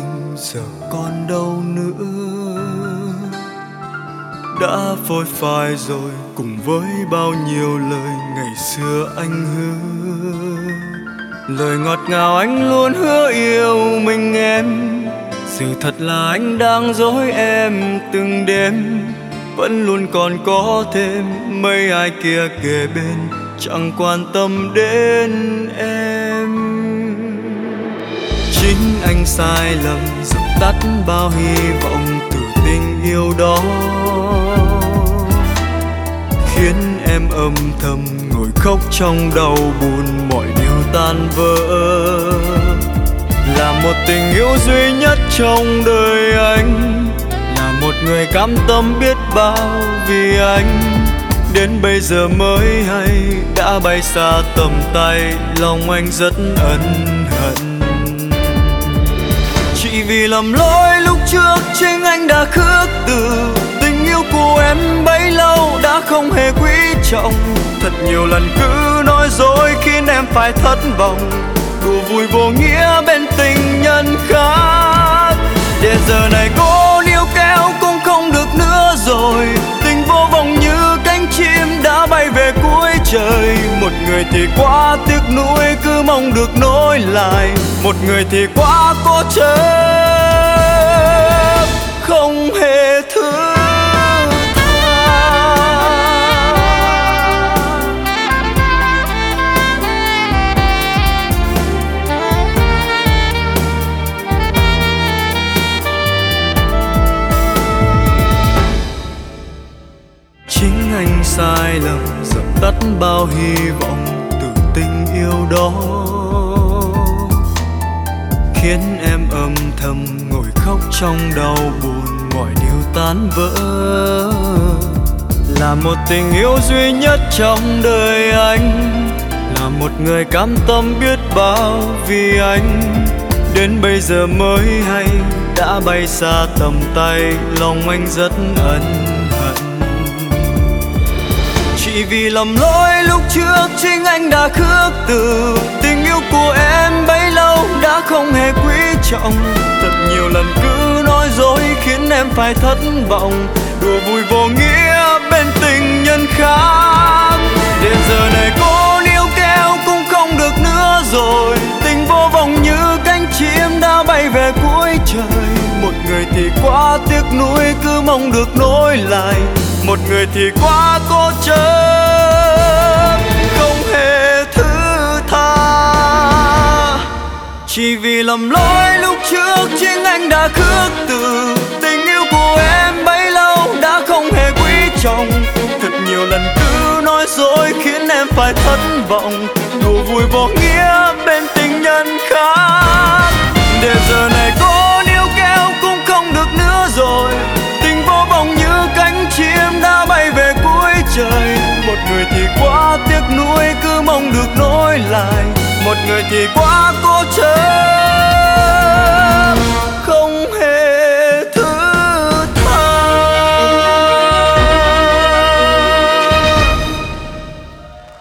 mình giờ còn đâu nữa, đã phôi phai rồi cùng với bao nhiêu lời ngày xưa anh hứa. Lời ngọt ngào anh luôn hứa yêu mình em, sự thật là anh đang dối em từng đêm. Vẫn luôn còn có thêm mấy ai kia kề bên, chẳng quan tâm đến em. Chính anh sai lầm dập tắt bao hy vọng từ tình yêu đó, khiến em âm thầm ngồi khóc trong đau buồn mọi điều tan vỡ. Là một tình yêu duy nhất trong đời anh, là một người cam tâm biết bao vì anh. Đến bây giờ mới hay đã bay xa tầm tay, lòng anh rất ân hận. Chỉ vì lầm lỗi lúc trước chính anh đã khước từ, tình yêu của em bấy lâu đã không hề quý trọng. Thật nhiều lần cứ nói dối khiến em phải thất vọng, đùa vui vô nghĩa bên tình nhân khác. Để giờ này cô níu kéo cũng không được nữa rồi, tình vô vọng như cánh chim đã bay về cuối trời. Một người thì quá tiếc nuối cứ mong được nối lại, một người thì quá cố chấp không hề thứ tha. Chính anh sai lầm dập tắt bao hy vọng từ tình yêu đó, khiến em âm thầm ngồi khóc trong đau buồn mọi điều tan vỡ. Là một tình yêu duy nhất trong đời anh, là một người cam tâm biết bao vì anh. Đến bây giờ mới hay đã bay xa tầm tay, lòng anh rất ân hận. Chỉ vì lầm lỗi lúc trước chính anh đã khước từ, tình yêu của em bấy lâu đã không hề quý trọng. Thật nhiều lần cứ nói dối khiến em phải thất vọng, đùa vui vô nghĩa bên tình nhân khác. Đến giờ này cô níu kéo cũng không được nữa rồi, tình vô vọng như cánh chim đã bay về cuối trời. Một người thì quá tiếc nuối cứ mong được nối lại, một người thì quá cố chấp không hề thứ tha. Chỉ vì lầm lỗi lúc trước chính anh đã khước từ, tình yêu của em bấy lâu đã không hề quý trọng. Thật nhiều lần cứ nói dối khiến em phải thất vọng, đùa vui vô nghĩa bên tình nhân khác. Để giờ này cô níu kéo cũng không được nữa rồi, tình vô vọng như cánh chim đã bay về cuối trời. Một người thì quá tiếc nuối cứ mong được nối lại, một người thì quá cố